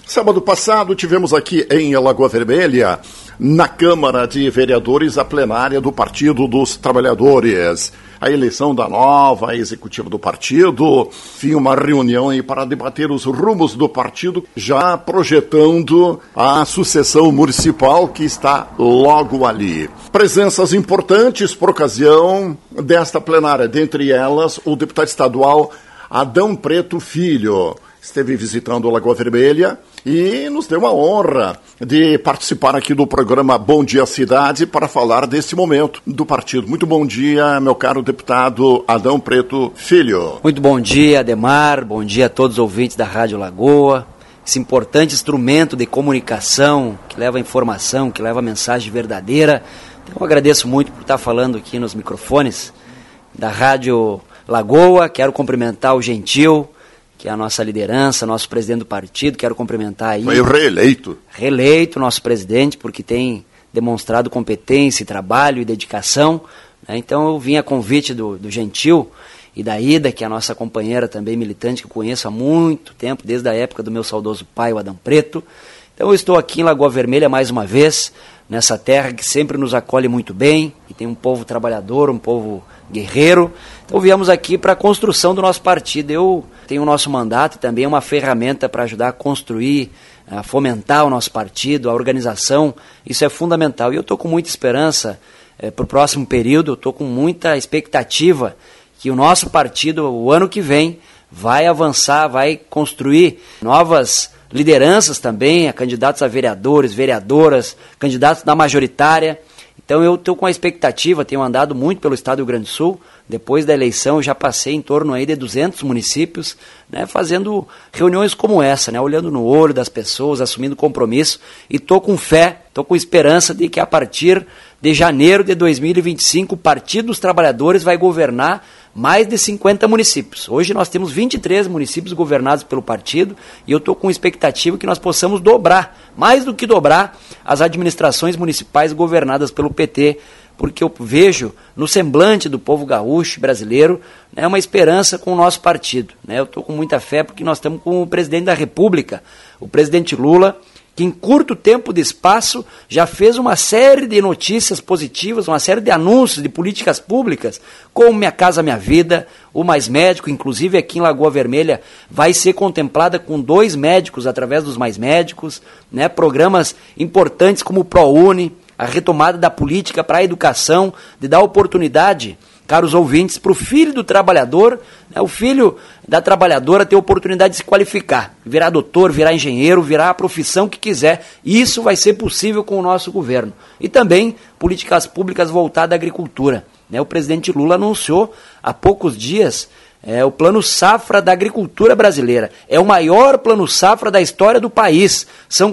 Sábado passado tivemos aqui em Lagoa Vermelha, na Câmara de Vereadores, a plenária do Partido dos Trabalhadores. A eleição da nova executiva do partido, enfim, uma reunião aí para debater os rumos do partido, já projetando a sucessão municipal que está logo ali. Presenças importantes por ocasião desta plenária, dentre elas o deputado estadual Adão Preto Filho. Esteve visitando Lagoa Vermelha e nos deu a honra de participar aqui do programa Bom Dia Cidade para falar desse momento do partido. Muito bom dia, meu caro deputado Adão Preto Filho. Muito bom dia, Ademar, bom dia a todos os ouvintes da Rádio Lagoa. Esse importante instrumento de comunicação que leva a informação, que leva a mensagem verdadeira. Então, eu agradeço muito por estar falando aqui nos microfones da Rádio Lagoa. Quero cumprimentar o Gentil, que é a nossa liderança, nosso presidente do partido. Quero cumprimentar aí. Foi reeleito. Reeleito nosso presidente, porque tem demonstrado competência, trabalho e dedicação, né? Então eu vim a convite do Gentil e da Ida, que é a nossa companheira também militante, que eu conheço há muito tempo, desde a época do meu saudoso pai, o Adão Preto. Então eu estou aqui em Lagoa Vermelha mais uma vez, nessa terra que sempre nos acolhe muito bem, e tem um povo trabalhador, um povo guerreiro. Então viemos aqui para a construção do nosso partido. Eu tenho o nosso mandato e também uma ferramenta para ajudar a construir, a fomentar o nosso partido, a organização. Isso é fundamental. E eu estou com muita esperança para o próximo período, eu estou com muita expectativa que o nosso partido, o ano que vem, vai avançar, vai construir novas lideranças também, a candidatos a vereadores, vereadoras, candidatos da majoritária. Então eu estou com a expectativa, tenho andado muito pelo estado do Rio Grande do Sul. Depois da eleição eu já passei em torno aí de 200 municípios, né, fazendo reuniões como essa, né, olhando no olho das pessoas, assumindo compromisso, e estou com fé, estou com esperança de que a partir de janeiro de 2025 o Partido dos Trabalhadores vai governar mais de 50 municípios. Hoje nós temos 23 municípios governados pelo partido e eu estou com expectativa que nós possamos dobrar, mais do que dobrar, as administrações municipais governadas pelo PT, porque eu vejo no semblante do povo gaúcho brasileiro, né, uma esperança com o nosso partido, né? Eu estou com muita fé porque nós estamos com o presidente da República, o presidente Lula, que em curto tempo de espaço já fez uma série de notícias positivas, uma série de anúncios de políticas públicas, como Minha Casa Minha Vida, o Mais Médico, inclusive aqui em Lagoa Vermelha vai ser contemplada com 2 médicos através dos Mais Médicos, né? Programas importantes como o ProUni, a retomada da política para a educação, de dar oportunidade, caros ouvintes, para o filho do trabalhador, né, o filho da trabalhadora ter oportunidade de se qualificar, virar doutor, virar engenheiro, virar a profissão que quiser. Isso vai ser possível com o nosso governo. E também políticas públicas voltadas à agricultura, né? O presidente Lula anunciou há poucos dias o Plano Safra da Agricultura Brasileira. É o maior Plano Safra da história do país. São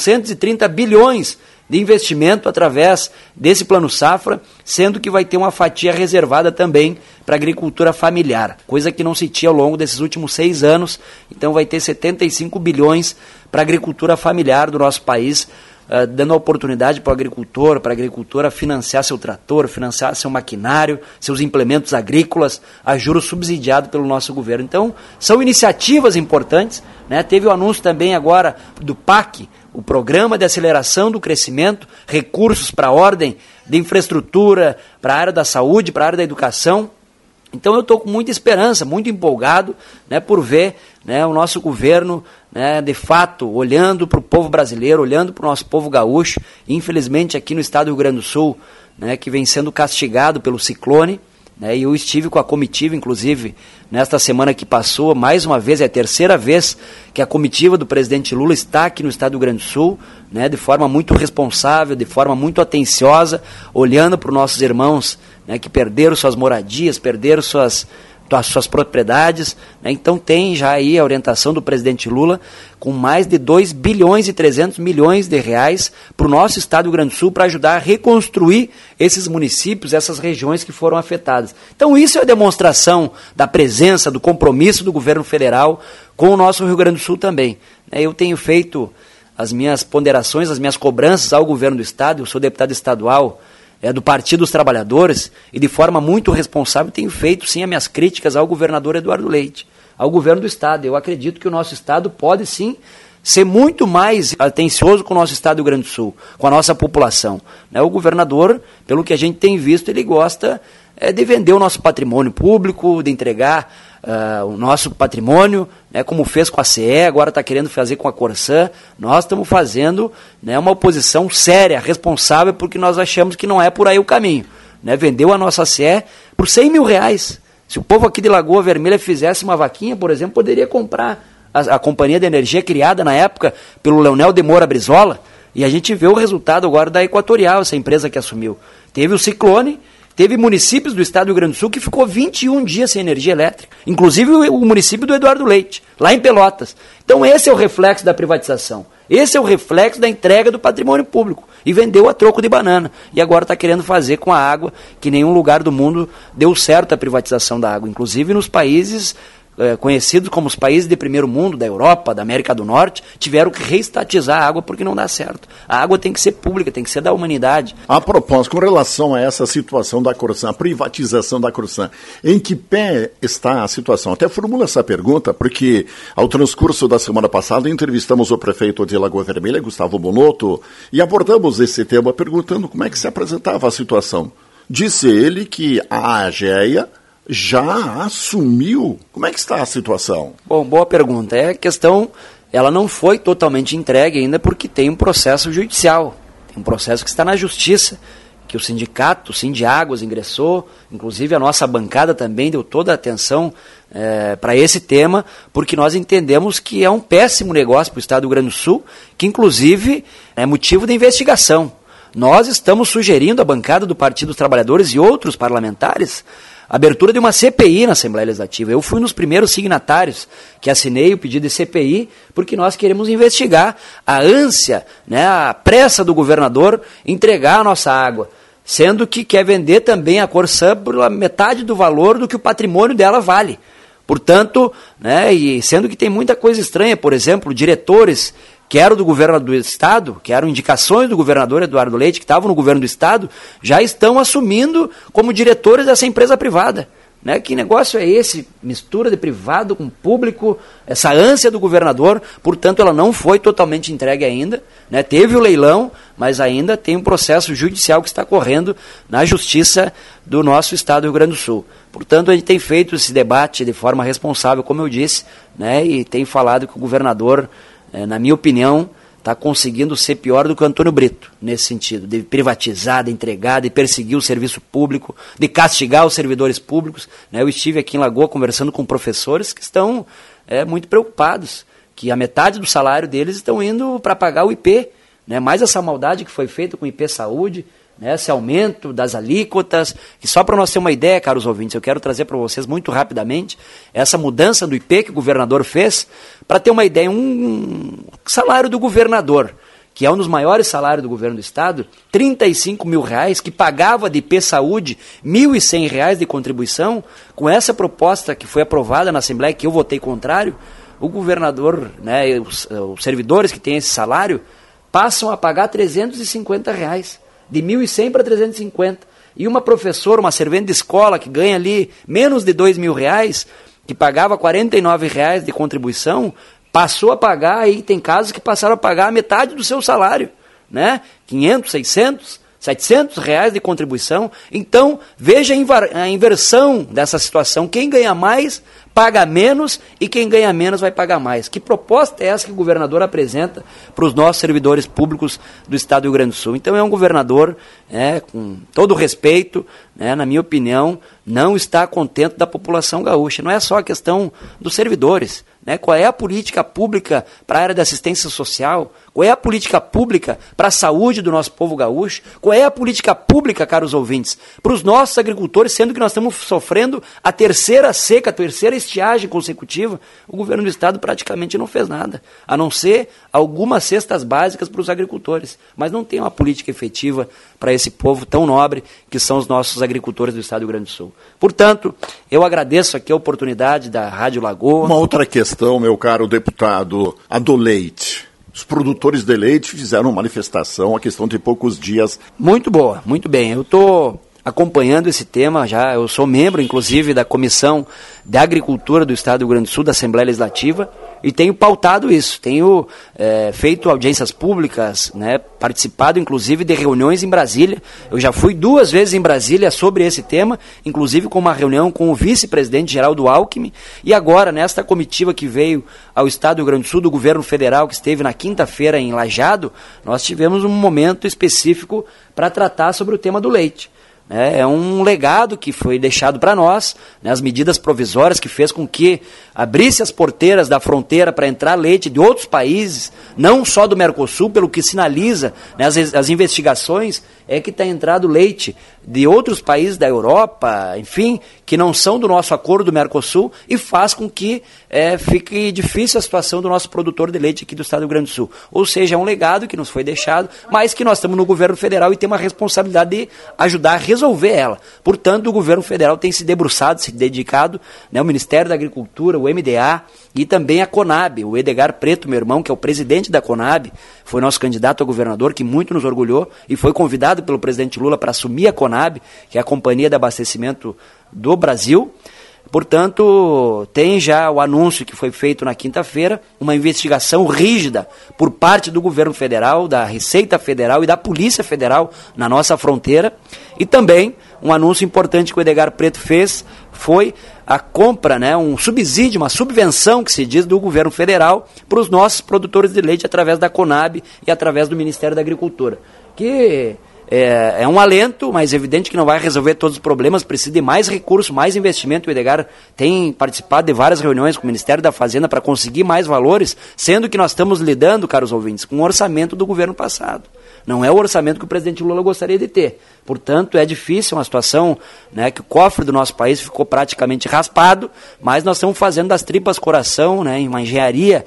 430 bilhões de investimento através desse Plano Safra, sendo que vai ter uma fatia reservada também para a agricultura familiar, coisa que não se tinha ao longo desses últimos 6 anos. Então vai ter 75 bilhões para a agricultura familiar do nosso país, dando a oportunidade para o agricultor, para a agricultora financiar seu trator, financiar seu maquinário, seus implementos agrícolas, a juros subsidiados pelo nosso governo. Então, são iniciativas importantes, né? Teve o anúncio também agora do PAC, o Programa de Aceleração do Crescimento, recursos para a ordem de infraestrutura, para a área da saúde, para a área da educação. Então eu estou com muita esperança, muito empolgado, né, por ver, né, o nosso governo, né, de fato olhando para o povo brasileiro, olhando para o nosso povo gaúcho. Infelizmente aqui no estado do Rio Grande do Sul, né, que vem sendo castigado pelo ciclone, né, e eu estive com a comitiva, inclusive, nesta semana que passou, mais uma vez, é a 3ª vez que a comitiva do presidente Lula está aqui no estado do Rio Grande do Sul, né, de forma muito responsável, de forma muito atenciosa, olhando para os nossos irmãos, né, que perderam suas moradias, perderam suas propriedades, né? Então tem já aí a orientação do presidente Lula com mais de 2 bilhões e 300 milhões de reais para o nosso estado do Rio Grande do Sul para ajudar a reconstruir esses municípios, essas regiões que foram afetadas. Então isso é a demonstração da presença, do compromisso do governo federal com o nosso Rio Grande do Sul também. Eu tenho feito as minhas ponderações, as minhas cobranças ao governo do estado, eu sou deputado estadual do Partido dos Trabalhadores, e de forma muito responsável tenho feito sim as minhas críticas ao governador Eduardo Leite, ao governo do estado. Eu acredito que o nosso estado pode sim ser muito mais atencioso com o nosso estado do Rio Grande do Sul, com a nossa população. Né? O governador, pelo que a gente tem visto, ele gosta de vender o nosso patrimônio público, de entregar o nosso patrimônio, né, como fez com a CE, agora está querendo fazer com a Corsã. Nós estamos fazendo, né, uma oposição séria, responsável, porque nós achamos que não é por aí o caminho. Né? Vendeu a nossa CE por R$100 mil. Se o povo aqui de Lagoa Vermelha fizesse uma vaquinha, por exemplo, poderia comprar a companhia de energia criada na época pelo Leonel de Moura Brizola, e a gente vê o resultado agora da Equatorial, essa empresa que assumiu. Teve o ciclone, teve municípios do estado do Rio Grande do Sul que ficou 21 dias sem energia elétrica, inclusive o município do Eduardo Leite, lá em Pelotas. Então esse é o reflexo da privatização, esse é o reflexo da entrega do patrimônio público, e vendeu a troco de banana, e agora está querendo fazer com a água, que nenhum lugar do mundo deu certo a privatização da água, inclusive nos países conhecidos como os países de primeiro mundo, da Europa, da América do Norte, tiveram que reestatizar a água porque não dá certo. A água tem que ser pública, tem que ser da humanidade. A propósito, com relação a essa situação da Corsã, a privatização da Corsã, em que pé está a situação? Até formulo essa pergunta porque, ao transcurso da semana passada, entrevistamos o prefeito de Lagoa Vermelha, Gustavo Bonotto, e abordamos esse tema perguntando como é que se apresentava a situação. Disse ele que a AGEA já assumiu. Como é que está a situação? Bom, boa pergunta. A questão, ela não foi totalmente entregue ainda porque tem um processo judicial, tem um processo que está na justiça, que o sindicato, o Sindiáguas, ingressou, inclusive a nossa bancada também deu toda a atenção para esse tema, porque nós entendemos que é um péssimo negócio para o estado do Rio Grande do Sul, que inclusive é motivo de investigação. Nós estamos sugerindo à bancada do Partido dos Trabalhadores e outros parlamentares a abertura de uma CPI na Assembleia Legislativa. Eu fui um dos primeiros signatários que assinei o pedido de CPI, porque nós queremos investigar a ânsia, né, a pressa do governador entregar a nossa água, sendo que quer vender também a Corsã por metade do valor do que o patrimônio dela vale. Portanto, né, e sendo que tem muita coisa estranha, por exemplo, diretores que eram do governo do Estado, que eram indicações do governador Eduardo Leite, que estavam no governo do Estado, já estão assumindo como diretores dessa empresa privada. Né? Que negócio é esse? Mistura de privado com público, essa ânsia do governador, portanto ela não foi totalmente entregue ainda, né? Teve o leilão, mas ainda tem um processo judicial que está correndo na justiça do nosso estado do Rio Grande do Sul. Portanto, a gente tem feito esse debate de forma responsável, como eu disse, né? E tem falado que o governador, na minha opinião, está conseguindo ser pior do que o Antônio Brito, nesse sentido, de privatizar, de entregar, de perseguir o serviço público, de castigar os servidores públicos. Né? Eu estive aqui em Lagoa conversando com professores que estão muito preocupados, que a metade do salário deles estão indo para pagar o IP, né? Mais essa maldade que foi feita com o IP Saúde, né? Esse aumento das alíquotas, que só para nós ter uma ideia, caros ouvintes, eu quero trazer para vocês muito rapidamente essa mudança do IP que o governador fez, para ter uma ideia, um salário do governador, que é um dos maiores salários do governo do estado, R$35 mil, que pagava de IP Saúde R$1.100 de contribuição. Com essa proposta que foi aprovada na Assembleia, que eu votei contrário, o governador, né, os servidores que têm esse salário, passam a pagar R$350, de 1.100 para 350. E uma professora, uma servente de escola que ganha ali menos de R$2.000, que pagava R$49 de contribuição, passou a pagar, aí tem casos que passaram a pagar a metade do seu salário, né? 500, 600, R$700 de contribuição. Então, veja a inversão dessa situação. Quem ganha mais paga menos e quem ganha menos vai pagar mais. Que proposta é essa que o governador apresenta para os nossos servidores públicos do estado do Rio Grande do Sul? Então é um governador, com todo o respeito, na minha opinião, não está contente da população gaúcha. Não é só a questão dos servidores. Qual é a política pública para a área da assistência social? Qual é a política pública para a saúde do nosso povo gaúcho? Qual é a política pública, caros ouvintes, para os nossos agricultores, sendo que nós estamos sofrendo a terceira seca, a terceira estiagem consecutiva? O governo do estado praticamente não fez nada, a não ser algumas cestas básicas para os agricultores, mas não tem uma política efetiva para esse povo tão nobre que são os nossos agricultores do estado do Rio Grande do Sul. Portanto, eu agradeço aqui a oportunidade da Rádio Lagoa. Uma outra questão, meu caro deputado, a do leite. Os produtores de leite fizeram manifestação, a questão de poucos dias. Muito boa, muito bem. Eu estou acompanhando esse tema já, eu sou membro, inclusive, da Comissão de Agricultura do Estado do Rio Grande do Sul, da Assembleia Legislativa, e tenho pautado isso, tenho feito audiências públicas, né, participado inclusive de reuniões em Brasília. Eu já fui 2 vezes em Brasília sobre esse tema, inclusive com uma reunião com o vice-presidente Geraldo Alckmin, e agora nesta comitiva que veio ao Estado do Rio Grande do Sul, do governo federal, que esteve na quinta-feira em Lajeado, nós tivemos um momento específico para tratar sobre o tema do leite. É um legado que foi deixado para nós, né, as medidas provisórias que fez com que abrisse as porteiras da fronteira para entrar leite de outros países, não só do Mercosul, pelo que sinaliza, né, as investigações, é que está entrando leite de outros países da Europa, enfim, que não são do nosso acordo do Mercosul, e faz com que fique difícil a situação do nosso produtor de leite aqui do Estado do Rio Grande do Sul. Ou seja, é um legado que nos foi deixado, mas que nós estamos no governo federal e temos a responsabilidade de ajudar a resolver ela. Portanto, o governo federal tem se debruçado, se dedicado, né, o Ministério da Agricultura, o MDA e também a Conab. O Edgar Preto, meu irmão, que é o presidente da Conab, foi nosso candidato a governador, que muito nos orgulhou e foi convidado pelo presidente Lula para assumir a Conab, que é a Companhia de Abastecimento do Brasil. Portanto, tem já o anúncio que foi feito na quinta-feira, uma investigação rígida por parte do governo federal, da Receita Federal e da Polícia Federal na nossa fronteira. E também um anúncio importante que o Edgar Preto fez foi a compra, né, um subsídio, uma subvenção que se diz do governo federal para os nossos produtores de leite através da Conab e através do Ministério da Agricultura, que é um alento, mas é evidente que não vai resolver todos os problemas, precisa de mais recursos, mais investimento. O Edgar tem participado de várias reuniões com o Ministério da Fazenda para conseguir mais valores, sendo que nós estamos lidando, caros ouvintes, com o orçamento do governo passado. Não é o orçamento que o presidente Lula gostaria de ter. Portanto, é difícil, uma situação, né, que o cofre do nosso país ficou praticamente raspado, mas nós estamos fazendo das tripas coração, né, uma engenharia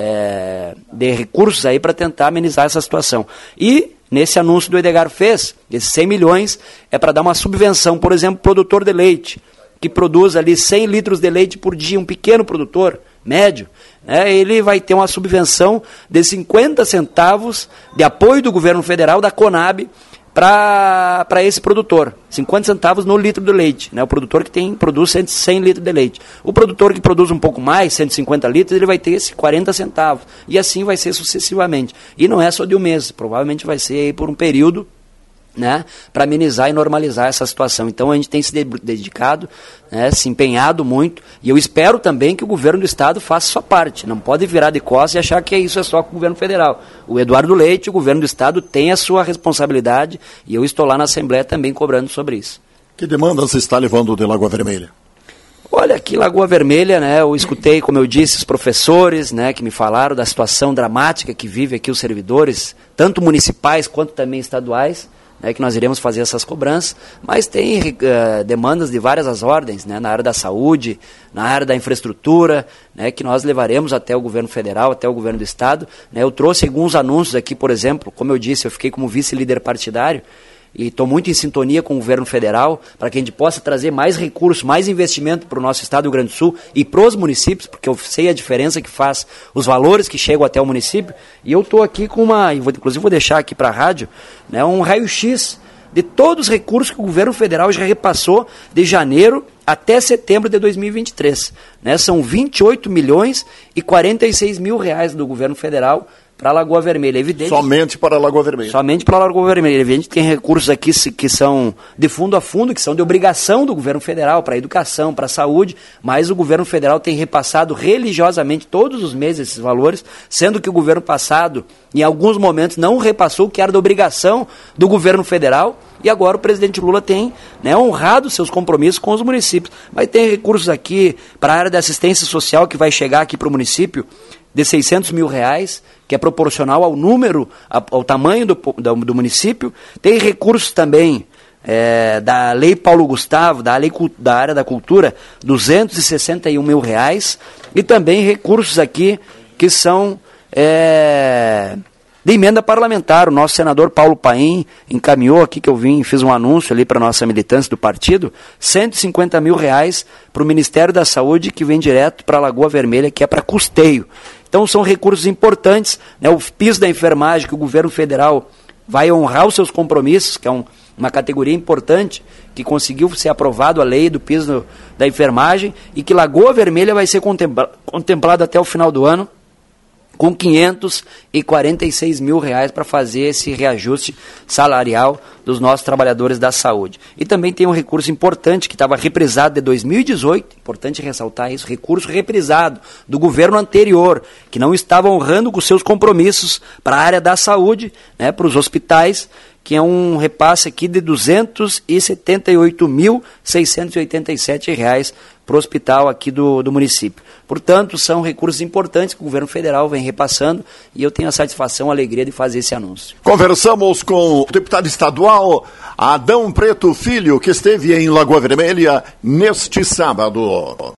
de recursos aí para tentar amenizar essa situação. E nesse anúncio do Edgar fez, esses 100 milhões é para dar uma subvenção, por exemplo, produtor de leite, que produz ali 100 litros de leite por dia, um pequeno produtor, médio, ele vai ter uma subvenção de 50 centavos de apoio do governo federal, da Conab, para esse produtor, 50 centavos no litro de leite, né? O produtor que produz 100 litros de leite. O produtor que produz um pouco mais, 150 litros, ele vai ter esse 40 centavos. E assim vai ser sucessivamente. E não é só de um mês, provavelmente vai ser aí por um período, né, para amenizar e normalizar essa situação. Então a gente tem se dedicado, né, se empenhado muito, e eu espero também que o governo do estado faça a sua parte. Não pode virar de costas e achar que isso é só com o governo federal. O Eduardo Leite, o governo do estado, tem a sua responsabilidade, e eu estou lá na Assembleia também cobrando sobre isso. Que demandas você está levando de Lagoa Vermelha? Olha, aqui Lagoa Vermelha, né, eu escutei, como eu disse, os professores, né, que me falaram da situação dramática que vive aqui os servidores, tanto municipais quanto também estaduais, que nós iremos fazer essas cobranças, mas tem demandas de várias as ordens, né, na área da saúde, na área da infraestrutura, né, que nós levaremos até o governo federal, até o governo do estado. Eu trouxe alguns anúncios aqui, por exemplo, como eu disse, eu fiquei como vice-líder partidário, e estou muito em sintonia com o governo federal para que a gente possa trazer mais recursos, mais investimento para o nosso estado do Rio Grande do Sul e para os municípios, porque eu sei a diferença que faz os valores que chegam até o município. E eu estou aqui com inclusive vou deixar aqui para a rádio, né, um raio-x de todos os recursos que o governo federal já repassou de janeiro até setembro de 2023. São 28 milhões e 46 mil reais do governo federal para a Lagoa Vermelha. É evidente, somente para a Lagoa Vermelha. Somente para a Lagoa Vermelha. É evidente que tem recursos aqui que são de fundo a fundo, que são de obrigação do governo federal, para a educação, para a saúde, mas o governo federal tem repassado religiosamente todos os meses esses valores, sendo que o governo passado, em alguns momentos, não repassou o que era da obrigação do governo federal, e agora o presidente Lula tem, né, honrado seus compromissos com os municípios. Mas tem recursos aqui para a área da assistência social que vai chegar aqui para o município, de 600 mil reais, que é proporcional ao número, ao tamanho do município. Tem recursos também da Lei Paulo Gustavo, da área da cultura, 261 mil reais, e também recursos aqui que são de emenda parlamentar. O nosso senador Paulo Paim encaminhou aqui, que eu fiz um anúncio ali para a nossa militância do partido, 150 mil reais para o Ministério da Saúde, que vem direto para a Lagoa Vermelha, que é para custeio. Então são recursos importantes, né? O piso da enfermagem, que o governo federal vai honrar os seus compromissos, que é uma categoria importante que conseguiu ser aprovado a lei do piso da enfermagem e que Lagoa Vermelha vai ser contemplado até o final do ano com R$546 mil para fazer esse reajuste salarial dos nossos trabalhadores da saúde. E também tem um recurso importante que estava reprisado de 2018, importante ressaltar isso, recurso reprisado do governo anterior, que não estava honrando com seus compromissos para a área da saúde, né, para os hospitais, que é um repasse aqui de R$278.687 para o hospital aqui do município. Portanto, são recursos importantes que o governo federal vem repassando e eu tenho a satisfação, a alegria de fazer esse anúncio. Conversamos com o deputado estadual Adão Preto Filho, que esteve em Lagoa Vermelha neste sábado.